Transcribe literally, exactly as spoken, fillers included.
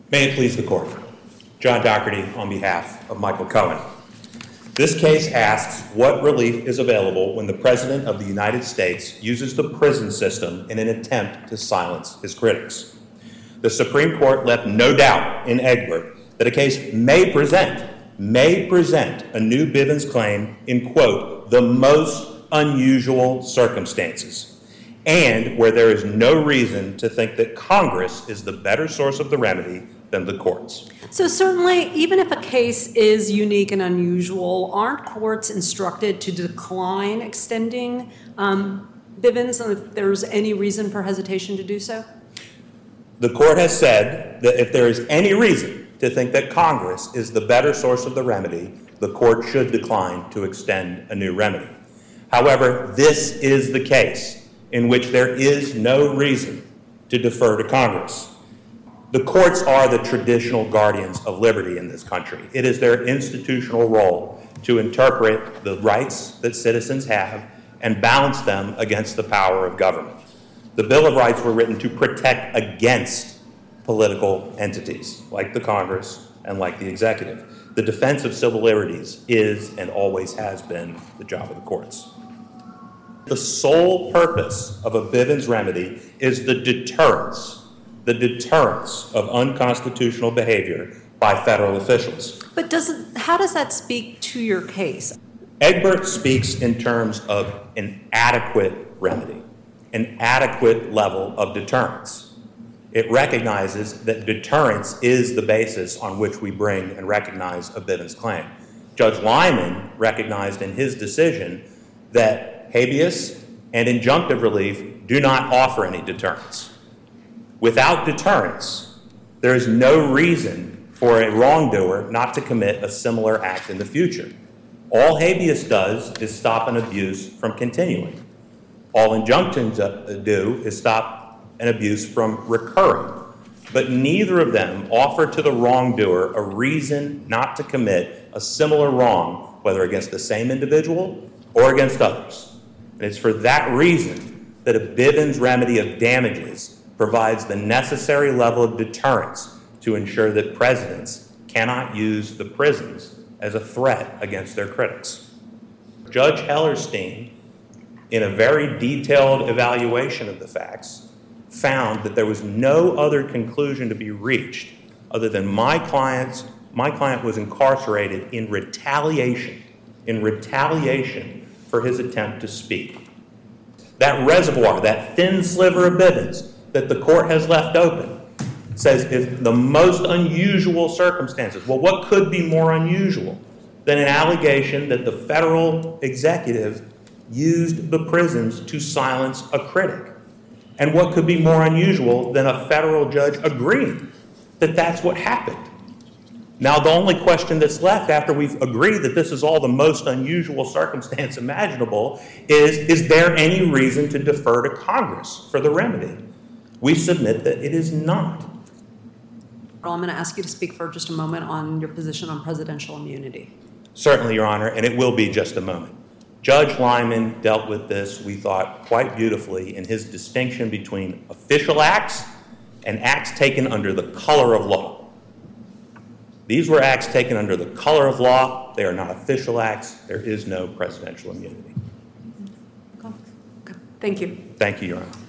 May it please the Court. John Doherty on behalf of Michael Cohen. This case asks what relief is available when the President of the United States uses the prison system in an attempt to silence his critics. The Supreme Court left no doubt in Egbert that a case may present, may present a new Bivens claim in, quote, the most unusual circumstances, and where there is no reason to think that Congress is the better source of the remedy than the courts. So certainly, even if a case is unique and unusual, aren't courts instructed to decline extending um, Bivens if there's any reason for hesitation to do so? The court has said that if there is any reason to think that Congress is the better source of the remedy, the court should decline to extend a new remedy. However, this is the case in which there is no reason to defer to Congress. The courts are the traditional guardians of liberty in this country. It is their institutional role to interpret the rights that citizens have and balance them against the power of government. The Bill of Rights were written to protect against political entities like the Congress and like the executive. The defense of civil liberties is and always has been the job of the courts. The sole purpose of a Bivens remedy is the deterrence, the deterrence of unconstitutional behavior by federal officials. But does how does that speak to your case? Egbert speaks in terms of an adequate remedy, an adequate level of deterrence. It recognizes that deterrence is the basis on which we bring and recognize a Bivens claim. Judge Lyman recognized in his decision that habeas and injunctive relief do not offer any deterrence. Without deterrence, there is no reason for a wrongdoer not to commit a similar act in the future. All habeas does is stop an abuse from continuing. All injunctions do is stop an abuse from recurring. But neither of them offer to the wrongdoer a reason not to commit a similar wrong, whether against the same individual or against others. And it's for that reason that a Bivens remedy of damages provides the necessary level of deterrence to ensure that presidents cannot use the prisons as a threat against their critics. Judge Hellerstein, in a very detailed evaluation of the facts, found that there was no other conclusion to be reached other than my client's, my client was incarcerated in retaliation, in retaliation for his attempt to speak. That reservoir, that thin sliver of Bivens that the court has left open, says if the most unusual circumstances. Well, what could be more unusual than an allegation that the federal executive used the prisons to silence a critic? And what could be more unusual than a federal judge agreeing that that's what happened? Now, the only question that's left after we've agreed that this is all the most unusual circumstance imaginable is, is there any reason to defer to Congress for the remedy? We submit that it is not. Well, I'm going to ask you to speak for just a moment on your position on presidential immunity. Certainly, Your Honor, and it will be just a moment. Judge Lyman dealt with this, we thought, quite beautifully in his distinction between official acts and acts taken under the color of law. These were acts taken under the color of law. They are not official acts. There is no presidential immunity. Okay. Okay. Thank you. Thank you, Your Honor.